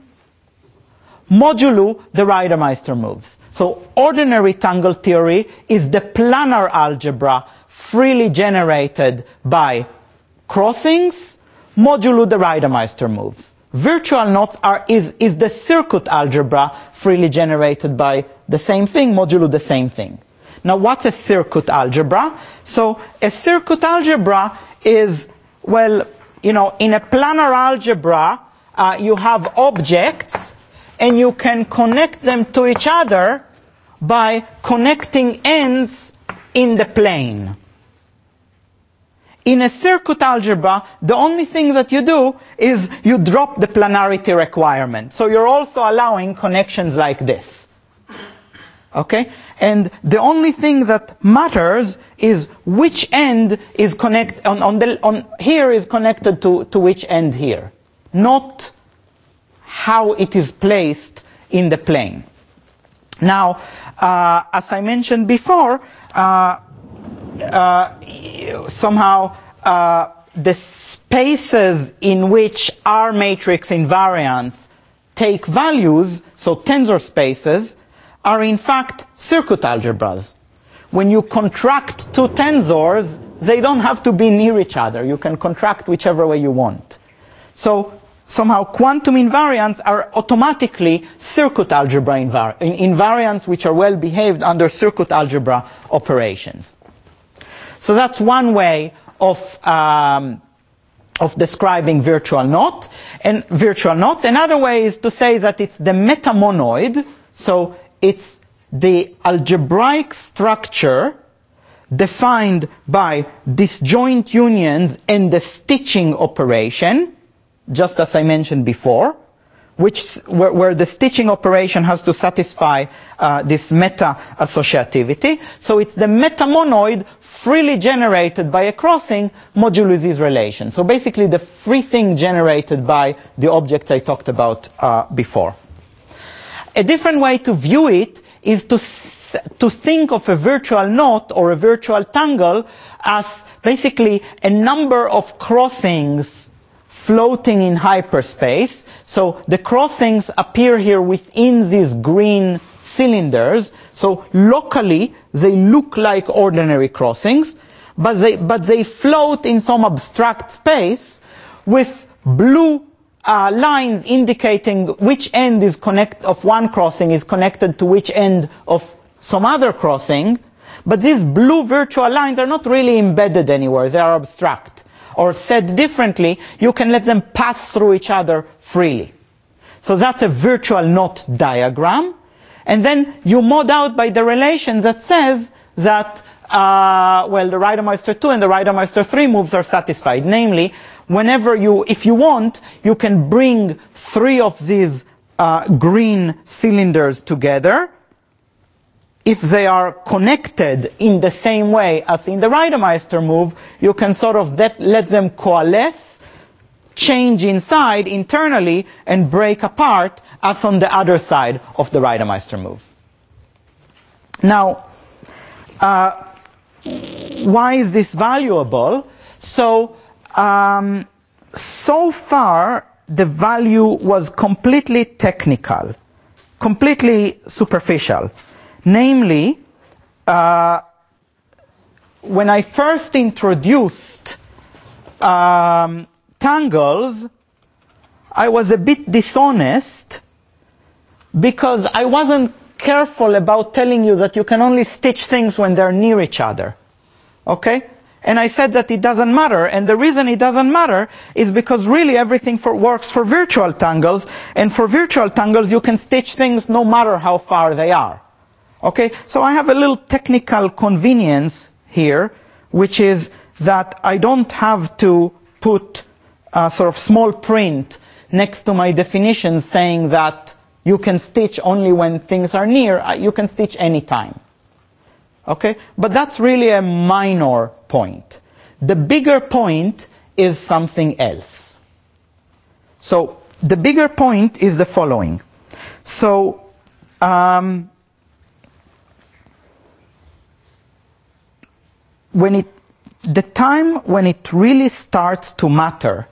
modulo the Reidemeister moves. So ordinary tangle theory is the planar algebra freely generated by crossings modulo the Reidemeister moves. Virtual knots are, is, is the circuit algebra freely generated by the same thing modulo the same thing. Now what's a circuit algebra? So a circuit algebra is, well, you know, in a planar algebra uh, you have objects and you can connect them to each other by connecting ends in the plane. In a circuit algebra, the only thing that you do is you drop the planarity requirement. So you're also allowing connections like this. Okay? And the only thing that matters is which end is connect on, on the on here is connected to, to which end here. Not how it is placed in the plane. Now, uh, as I mentioned before, uh, uh, somehow uh, the spaces in which R matrix invariants take values, so tensor spaces, are in fact circuit algebras. When you contract two tensors, they don't have to be near each other. You can contract whichever way you want. So somehow quantum invariants are automatically circuit algebra invar invariants which are well behaved under circuit algebra operations. So that's one way of, um, of describing virtual knot and virtual knots. Another way is to say that it's the metamonoid, so it's the algebraic structure defined by disjoint unions and the stitching operation, just as I mentioned before, which, where, where the stitching operation has to satisfy uh, this meta-associativity. So it's the metamonoid freely generated by a crossing modulo these relations. So basically the free thing generated by the objects I talked about uh, before. A different way to view it is to, to think of a virtual knot or a virtual tangle as basically a number of crossings floating in hyperspace. So the crossings appear here within these green cylinders. So locally they look like ordinary crossings, but they, but they float in some abstract space with blue uh, lines indicating which end is connect of one crossing is connected to which end of some other crossing. But these blue virtual lines are not really embedded anywhere. They are abstract. Or said differently, you can let them pass through each other freely. So that's a virtual knot diagram. And then you mod out by the relation that says that, uh, well, the Reidemeister two and the Reidemeister three moves are satisfied. Namely, whenever you, if you want, you can bring three of these uh, green cylinders together. If they are connected in the same way as in the Reidemeister move, you can sort of let, let them coalesce, change inside internally, and break apart as on the other side of the Reidemeister move. Now, uh, why is this valuable? So, um, so far, the value was completely technical, completely superficial. Namely, uh, when I first introduced um, tangles, I was a bit dishonest because I wasn't careful about telling you that you can only stitch things when they're near each other. Okay? And I said that it doesn't matter, and the reason it doesn't matter is because really everything for, works for virtual tangles, and for virtual tangles you can stitch things no matter how far they are. Okay, so I have a little technical convenience here, which is that I don't have to put a sort of small print next to my definition saying that you can stitch only when things are near. You can stitch anytime. Okay, but that's really a minor point. The bigger point is something else. So the bigger point is the following. So um, when it, the time when it really starts to matter,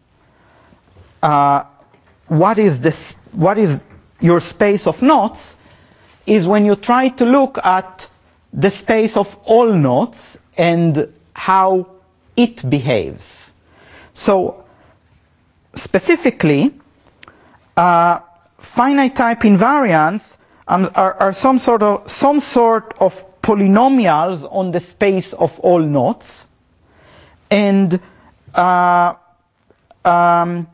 uh, what is this, what is your space of knots, is when you try to look at the space of all knots and how it behaves. So specifically, uh, finite type invariants um, are, are some sort of some sort of polynomials on the space of all knots, and uh, um,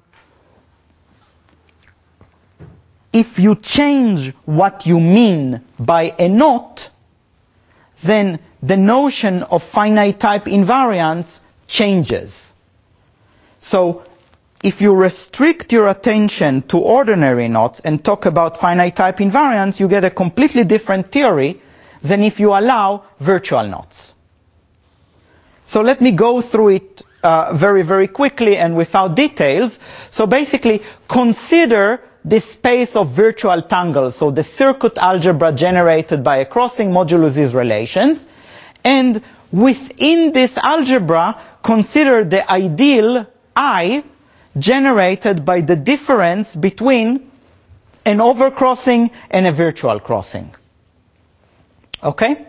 if you change what you mean by a knot, then the notion of finite type invariance changes. So if you restrict your attention to ordinary knots and talk about finite type invariance, you get a completely different theory than if you allow virtual knots. So let me go through it uh, very, very quickly and without details. So basically, consider this space of virtual tangles, so the circuit algebra generated by a crossing modulo these relations, and within this algebra, consider the ideal I generated by the difference between an overcrossing and a virtual crossing. Okay?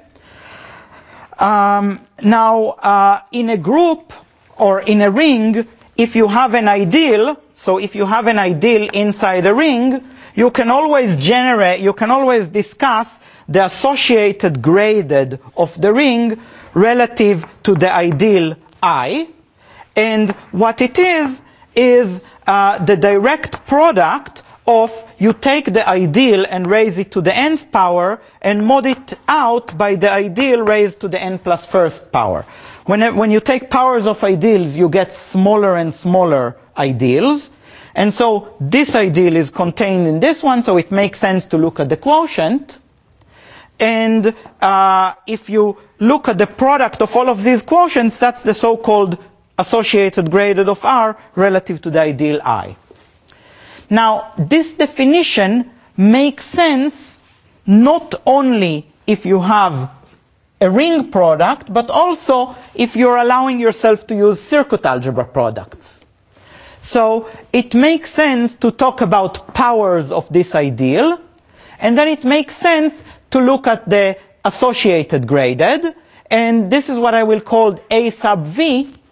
Um, now, uh, in a group or in a ring, if you have an ideal, so if you have an ideal inside a ring, you can always generate, you can always discuss the associated graded of the ring relative to the ideal I. And what it is, is uh, the direct product of you take the ideal and raise it to the nth power and mod it out by the ideal raised to the n plus first power. When, when you take powers of ideals, you get smaller and smaller ideals. And so this ideal is contained in this one, so it makes sense to look at the quotient. And uh, if you look at the product of all of these quotients, that's the so-called associated graded of R relative to the ideal I. Now, this definition makes sense not only if you have a ring product, but also if you're allowing yourself to use circuit algebra products. So it makes sense to talk about powers of this ideal, and then it makes sense to look at the associated graded, and this is what I will call A sub V.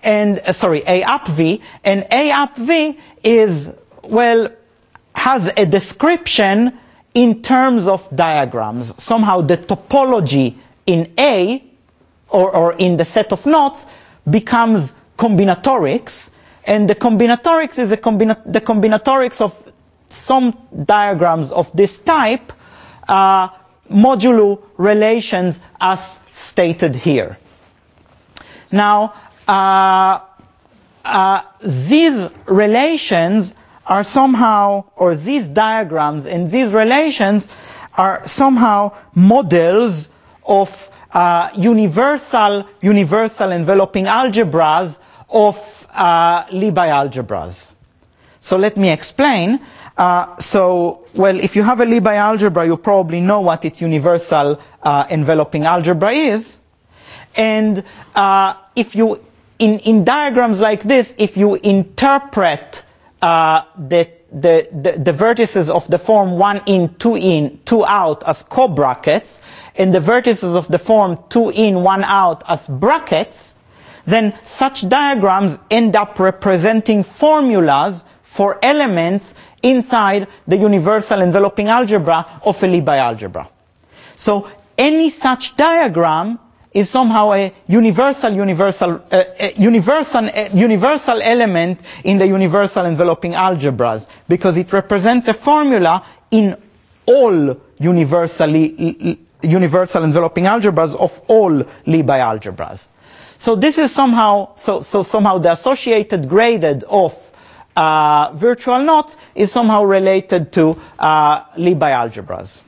and uh, sorry, A up V, and A up V is, well, has a description in terms of diagrams. Somehow the topology in A, or, or in the set of knots, becomes combinatorics, and the combinatorics is a combina the combinatorics of some diagrams of this type, uh, modulo relations as stated here. Now, uh, uh, these relations are somehow, or these diagrams and these relations are somehow models of uh, universal, universal enveloping algebras of uh, Libye algebras. So let me explain. Uh, so, well, if you have a Libye algebra, you probably know what its universal uh, enveloping algebra is. And uh, if you, in, in diagrams like this, if you interpret uh, the, the, the, the vertices of the form one in, two in, two out as co-brackets, and the vertices of the form two in, one out as brackets, then such diagrams end up representing formulas for elements inside the universal enveloping algebra of a Libye algebra. So any such diagram is somehow a universal, universal, uh, a universal, a universal element in the universal enveloping algebras, because it represents a formula in all universally, universal enveloping algebras of all Libye algebras. So this is somehow, so, so somehow the associated graded of uh, virtual knots is somehow related to uh, Libye algebras.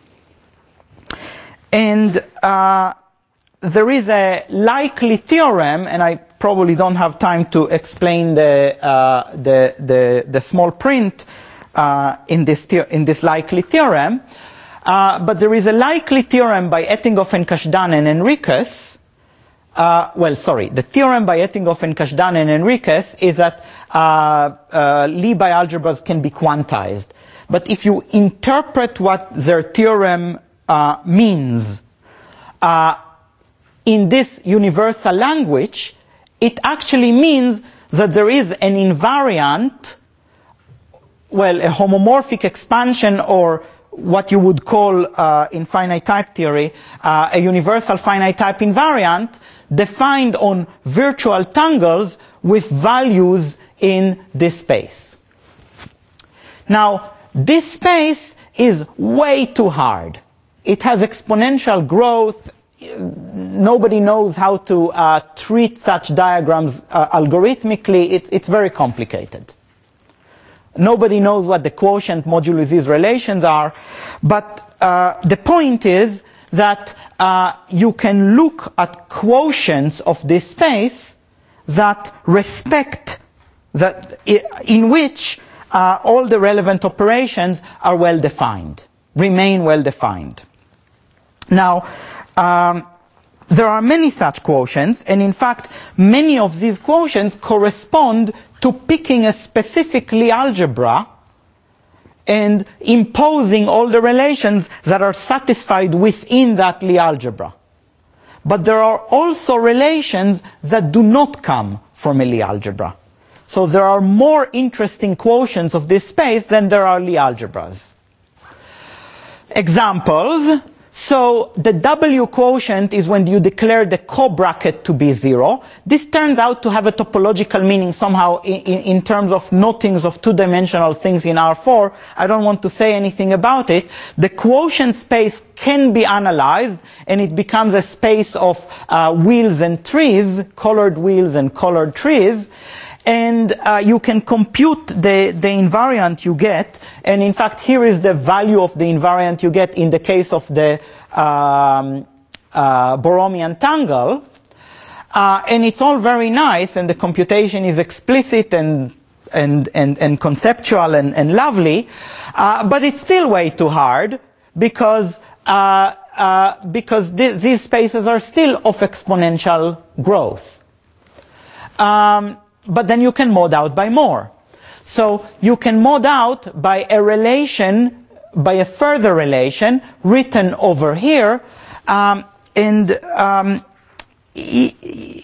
And uh, there is a likely theorem, and I probably don't have time to explain the, uh, the, the, the small print uh, in, this in this likely theorem, uh, but there is a likely theorem by Ettinghoff and Kashdan and Enriquez. Uh, well, sorry, the theorem by Ettinghoff and Kashdan and Enriquez is that uh, uh, Libye algebras can be quantized. But if you interpret what their theorem uh, means uh, in this universal language, it actually means that there is an invariant, well, a homomorphic expansion, or what you would call uh, in finite type theory, uh, a universal finite type invariant defined on virtual tangles with values in this space. Now, this space is way too hard. It has exponential growth. Nobody knows how to uh, treat such diagrams uh, algorithmically. It's, it's very complicated. Nobody knows what the quotient modulo these relations are. But uh, the point is that uh, you can look at quotients of this space that respect, that in which uh, all the relevant operations are well defined, remain well defined. Now, um, there are many such quotients, and in fact, many of these quotients correspond to picking a specific Lie algebra and imposing all the relations that are satisfied within that Lie algebra. But there are also relations that do not come from a Lie algebra. So there are more interesting quotients of this space than there are Lie algebras. Examples. So the W quotient is when you declare the co-bracket to be zero. This turns out to have a topological meaning somehow in, in, in terms of knottings of two-dimensional things in R four. I don't want to say anything about it. The quotient space can be analyzed, and it becomes a space of uh, wheels and trees, colored wheels and colored trees. And uh, you can compute the, the invariant you get. And in fact, here is the value of the invariant you get in the case of the um, uh, Borromean tangle. Uh, and it's all very nice, and the computation is explicit and, and, and, and conceptual and, and lovely. Uh, but it's still way too hard, because, uh, uh, because th these spaces are still of exponential growth. Um, But then you can mod out by more. So you can mod out by a relation, by a further relation written over here. Um, and um,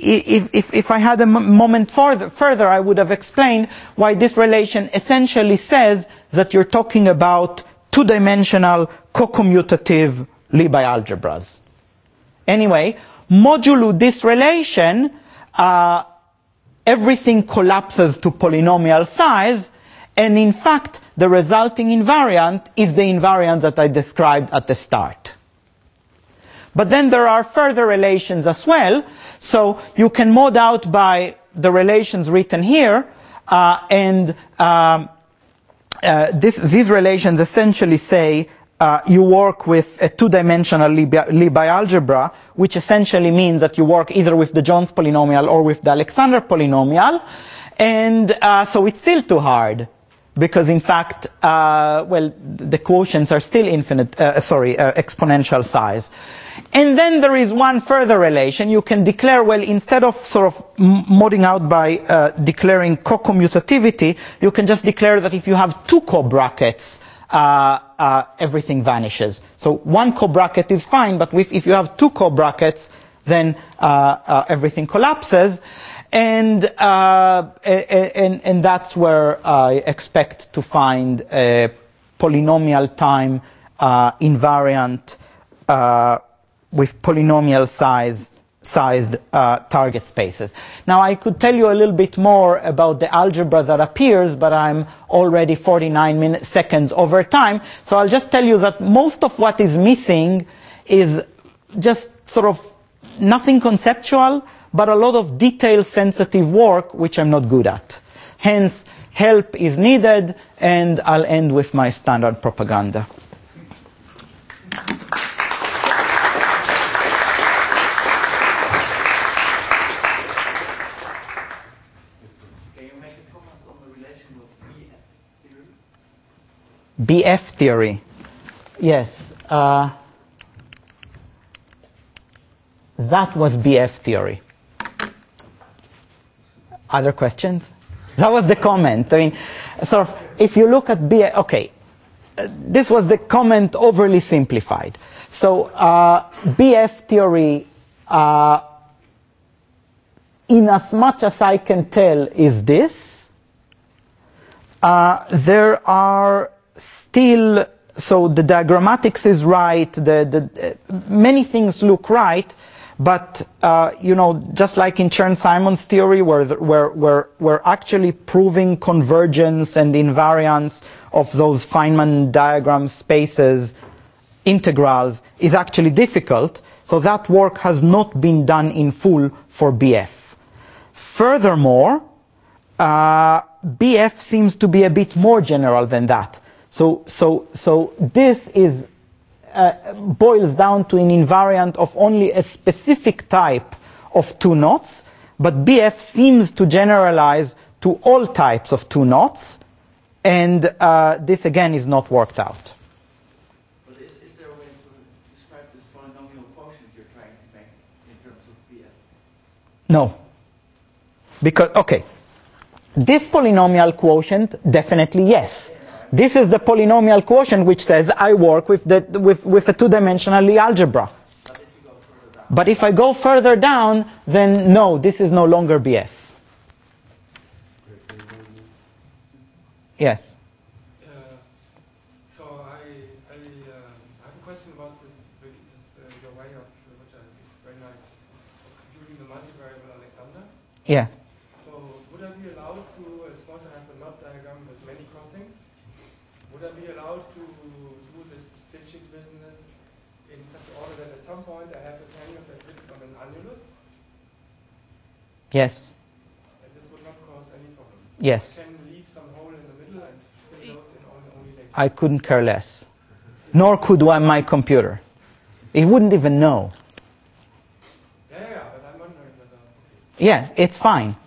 if, if, if I had a moment further, further, I would have explained why this relation essentially says that you're talking about two-dimensional co-commutative Libye algebras. Anyway, modulo this relation, uh, everything collapses to polynomial size, and in fact, the resulting invariant is the invariant that I described at the start. But then there are further relations as well, so you can mod out by the relations written here, uh, and um, uh, this, these relations essentially say uh, you work with a two-dimensional Libye algebra, which essentially means that you work either with the Jones polynomial or with the Alexander polynomial, and uh, so it's still too hard. Because in fact, uh, well, the quotients are still infinite, uh, sorry, uh, exponential size. And then there is one further relation. You can declare, well, instead of sort of modding out by uh, declaring co-commutativity, you can just declare that if you have two co-brackets, uh, uh, everything vanishes. So one co-bracket is fine, but if, if you have two co-brackets, then uh, uh, everything collapses. And, uh, and, and that's where I expect to find a polynomial time uh, invariant uh, with polynomial size, sized uh, target spaces. Now I could tell you a little bit more about the algebra that appears, but I'm already forty-nine minutes, seconds over time. So I'll just tell you that most of what is missing is just sort of nothing conceptual, but a lot of detail-sensitive work, which I'm not good at. Hence, help is needed, and I'll end with my standard propaganda. Can you make a comment on the relation with B F theory? B F theory. Yes. Uh, that was B F theory. Other questions? That was the comment. I mean, sort of, if you look at B F, okay, uh, this was the comment overly simplified. So uh, B F theory, uh, in as much as I can tell, is this. Uh, there are still, so the diagrammatics is right, the, the, uh, many things look right, but, uh, you know, just like in Chern-Simons theory, where, the, where, where we're actually proving convergence and invariance of those Feynman diagram spaces, integrals, is actually difficult. So that work has not been done in full for B F. Furthermore, uh, B F seems to be a bit more general than that. So, so, so this is Uh, boils down to an invariant of only a specific type of two knots, but B F seems to generalize to all types of two knots, and uh, this again is not worked out. But is, is there a way to describe this polynomial quotient you're trying to make in terms of B F? No. Because, okay, this polynomial quotient, definitely yes. This is the polynomial quotient which says I work with, the, with, with a two-dimensional Lie algebra. But if you go further down, But if I go further down, then no, this is no longer B F. Yes? Uh, so I, I, uh, I have a question about this, this uh, your way of, which I think is very nice, of computing the multivariable Alexander. Yeah. So would I be allowed to, uh, suppose I have a knot diagram with many crossings, would I be allowed to do this stitching business in such order that at some point I have a tangent that fixed on an annulus, Yes. and this would not cause any problem? Yes. I can leave some hole in the middle and fill those in only, only later. I couldn't care less. Nor could one my computer. It wouldn't even know. Yeah, yeah, yeah, but I'm wondering whether. Okay. Yeah, it's fine.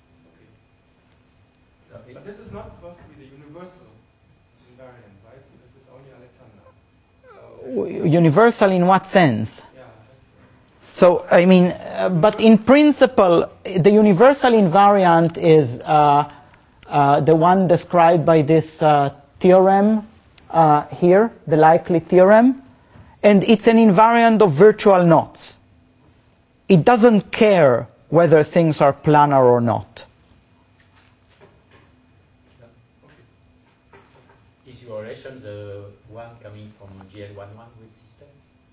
so it, But this is not supposed to be the universal invariant, right? This is only Alexander. So, Universal in what sense? yeah, that's, So, I mean, uh, but in principle, the universal invariant is uh, uh, the one described by this uh, theorem uh, here, the likely theorem, and it's an invariant of virtual knots. It doesn't care whether things are planar or not. Is your relation the one coming from G L eleven with system?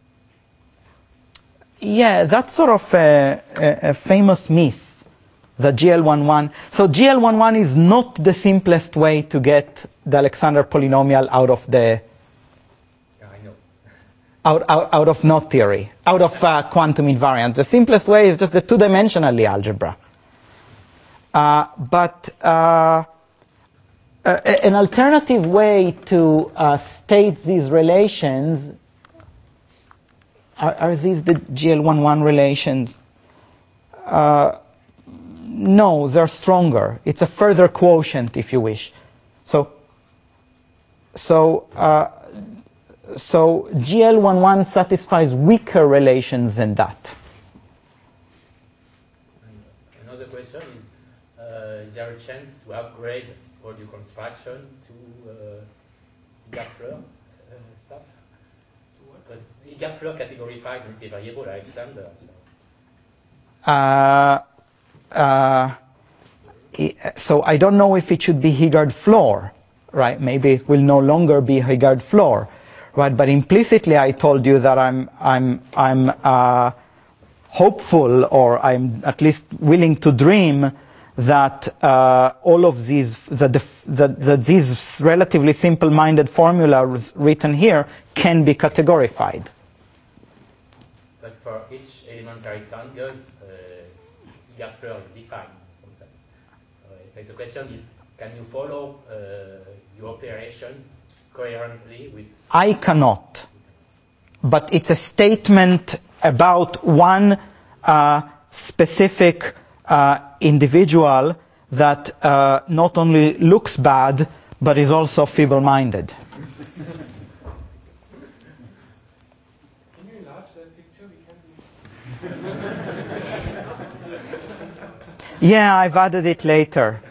Yeah, that's sort of a, a, a famous myth, the G L eleven. So G L eleven is not the simplest way to get the Alexander polynomial out of the Yeah, I know. out, out, out of knot theory, out of uh, quantum invariant. The simplest way is just the two-dimensional Lie algebra. Uh, but uh, uh, an alternative way to uh, state these relations are, are these the G L eleven relations? Uh, no, they're stronger. It's a further quotient, if you wish. So, so. Uh, So G L eleven satisfies weaker relations than that. And another question is, uh, is there a chance to upgrade all your construction to uh, Gapler uh, stuff? Because Gapler categorifies multivariable Alexander. So. Uh, uh, so I don't know if it should be Higard floor, right? Maybe it will no longer be Higard floor. Right, but implicitly I told you that I'm, I'm, I'm uh, hopeful, or I'm at least willing to dream that uh, all of these, that, the, that, that these relatively simple-minded formulas written here can be categorified. But for each elementary triangle, uh, Gapler is defined in some sense. So the question is, can you follow uh, your operation coherently with... I cannot, but it's a statement about one uh, specific uh, individual that uh, not only looks bad, but is also feeble-minded. Can you enlarge that picture? We can Yeah, I've added it later.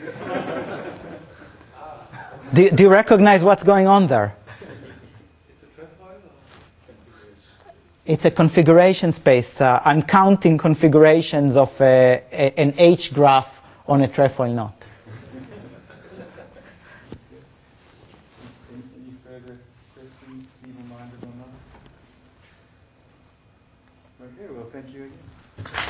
Do, do you recognize what's going on there? It's a trefoil or It's a configuration space. Uh, I'm counting configurations of a, a, an H graph on a trefoil knot. Any further questions, feeble-minded or not? Okay, well, thank you again.